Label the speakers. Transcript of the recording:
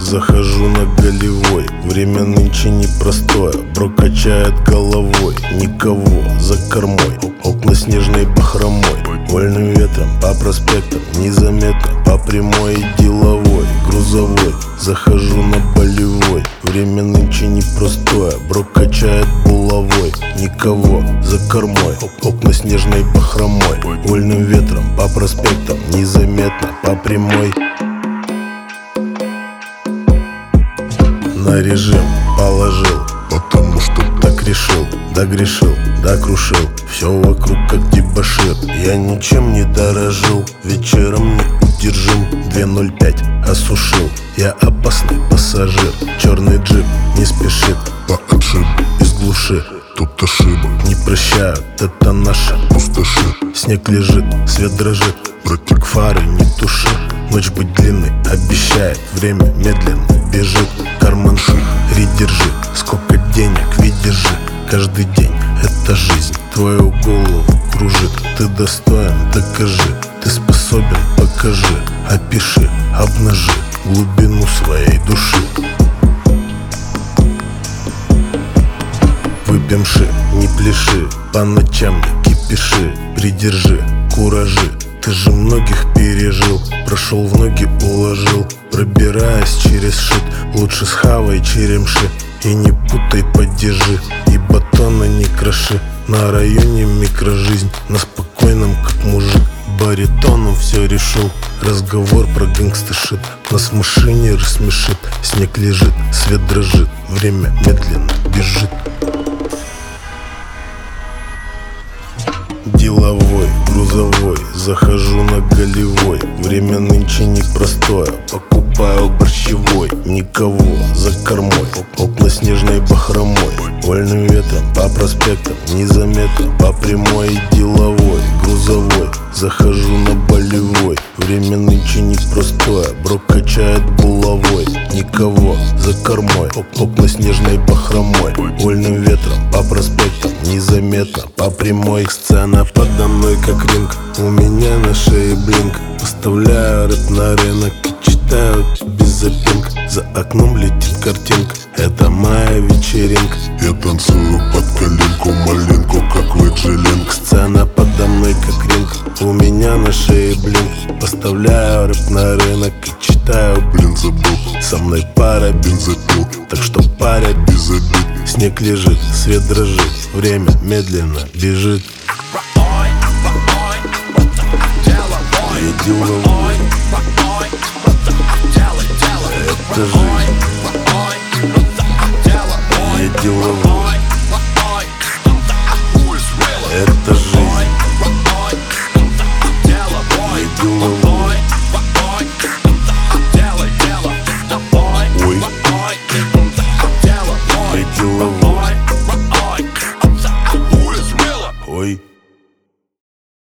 Speaker 1: захожу на голевой. Время нынче непростое, бро качает головой. Никого за кормой, окна снежной бахромой. Вольным ветром по проспектам, незаметно по прямой и деловой. Грузовой, захожу на болевой. Время нынче непростое, бро качает булавой. Никого за кормой, окна снежной бахромой. Вольным ветром по проспектам, незаметно по прямой. На режим положил, потому что так решил. Догрешил, докрушил, все вокруг как дебошир. Я ничем не дорожил, вечером неудержим. 2.05 осушил, я опасный пассажир. Черный джип не спешит по отшибу из глуши. Тут ошибок не прощают, это наша пустоши. Снег лежит, свет дрожит, против фары не туши. Ночь быть длинной обещает, время медленно бежит. Карман шире держи, сколько денег видишь же. Каждый день это жизнь, твою голову кружит. Ты достоин, докажи, ты способен, покажи. Опиши, обнажи глубину своей души. Выпьемши, не пляши, по ночам не кипиши. Придержи, куражи, ты же многих пережил. Прошел в ноги, уложил, пробираясь через шит. Лучше схавай черемши и не путай, поддержи. И батона не кроши, на районе микрожизнь. На спокойном, как мужик, баритоном все решил. Разговор про гэнгста-шит нас в машине рассмешит. Снег лежит, свет дрожит, время медленно бежит. Деловой, грузовой, захожу на голевой. Время нынче непростое, покупаю борщевой. Никого за кормой, окна снежной бахромой. Вольным ветром по проспектам, незаметно по прямой и деловой. Грузовой, захожу на болевой. Время нынче непростое, бро качает булавой. Никого за кормой, окна снежной бахромой. Вольным ветром по проспектам, незаметно по прямой. Сцена подо мной как ринг, у меня на шее блинк. Поставляю рэп на рынок и читаю без запинг. За окном летит картинка, это моя вечеринка.
Speaker 2: Я танцую под коленку, малинку, как Лэджи-Линк.
Speaker 1: Сцена подо мной как ринг, у меня на шее блинк. Поставляю рэп на рынок и читаю.
Speaker 2: Блин, забыл,
Speaker 1: Со мной пара
Speaker 2: бензопил,
Speaker 1: так что паря
Speaker 2: без обид.
Speaker 1: Снег лежит, свет дрожит, время медленно бежит. Я деловой, это жизнь. Я деловой.